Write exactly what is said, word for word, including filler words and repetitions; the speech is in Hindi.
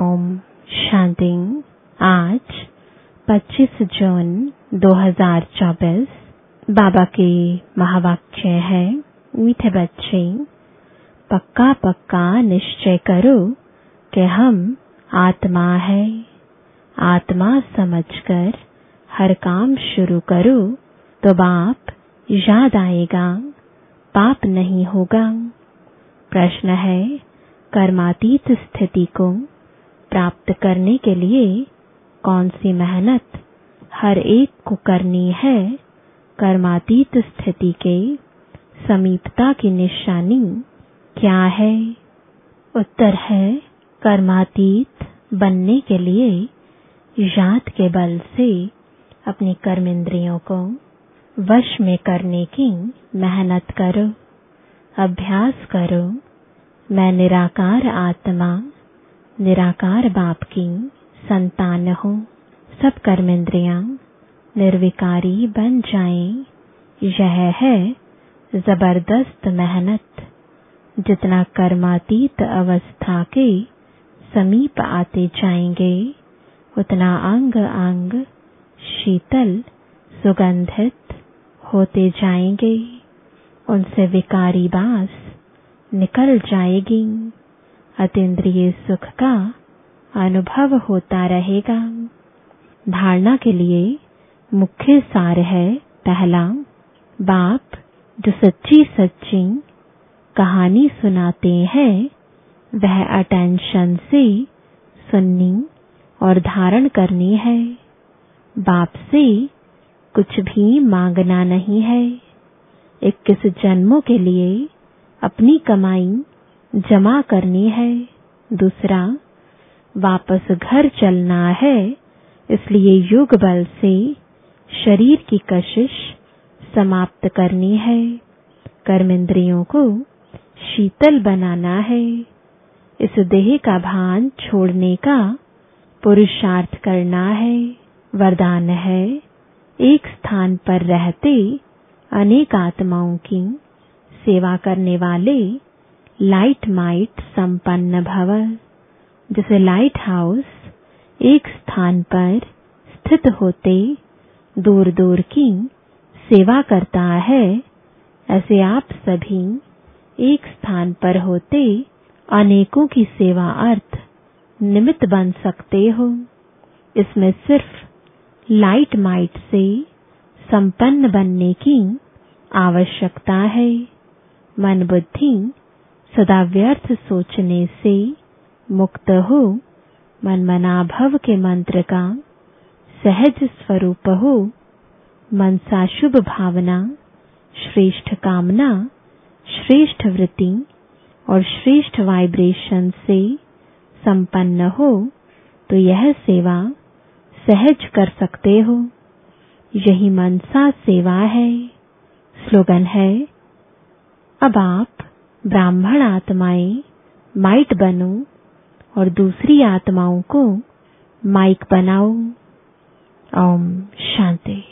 ओम शांति। आज पच्चीस जून दो हज़ार चौबीस। बाबा के महावाक्य है, मीठे बच्चे, पक्का पक्का निश्चय करो कि हम आत्मा है। आत्मा समझकर हर काम शुरू करो तो बाप याद आएगा, पाप नहीं होगा। प्रश्न है, कर्मातीत स्थिति को प्राप्त करने के लिए कौन सी मेहनत हर एक को करनी है? कर्मातीत स्थिति के समीपता की निशानी क्या है? उत्तर है, कर्मातीत बनने के लिए याद के बल से अपनी कर्मेंद्रियों को वश में करने की मेहनत करो, अभ्यास करो। मैं निराकार आत्मा, निराकार बाप की संतान हूँ। सब कर्मेंद्रियां निर्विकारी बन जाएं, यह है जबरदस्त मेहनत। जितना कर्मातीत अवस्था के समीप आते जाएंगे, उतना अंग अंग शीतल सुगंधित होते जाएंगे। उनसे विकारी बास निकल जाएगी। अतीन्द्रिय सुख का अनुभव होता रहेगा। धारणा के लिए मुख्य सार है, पहला, बाप जो सच्ची सच्ची कहानी सुनाते हैं वह अटेंशन से सुननी और धारण करनी है। बाप से कुछ भी मांगना नहीं है। इक्कीस जन्मों के लिए अपनी कमाई जमा करनी है। दूसरा, वापस घर चलना है, इसलिए योग बल से शरीर की कशिश समाप्त करनी है। कर्मेंद्रियों को शीतल बनाना है। इस देह का भान छोड़ने का पुरुषार्थ करना है। वरदान है, एक स्थान पर रहते अनेक आत्माओं की सेवा करने वाले लाइट माइट संपन्न भव। जैसे लाइट हाउस एक स्थान पर स्थित होते दूर दूर की सेवा करता है, ऐसे आप सभी एक स्थान पर होते अनेकों की सेवा अर्थ निमित्त बन सकते हो। इसमें सिर्फ लाइट माइट से संपन्न बनने की आवश्यकता है। मन बुद्धि सदा व्यर्थ सोचने से मुक्त हो। मन मनाभव के मंत्र का सहज स्वरूप हो। मनसा शुभ भावना, श्रेष्ठ कामना, श्रेष्ठ वृत्ति और श्रेष्ठ वाइब्रेशन से संपन्न हो तो यह सेवा सहज कर सकते हो। यही मनसा सेवा है। स्लोगन है, अब आप ब्राह्मण आत्माएं माइट बनो और दूसरी आत्माओं को माइक बनाओ। ओम शांति।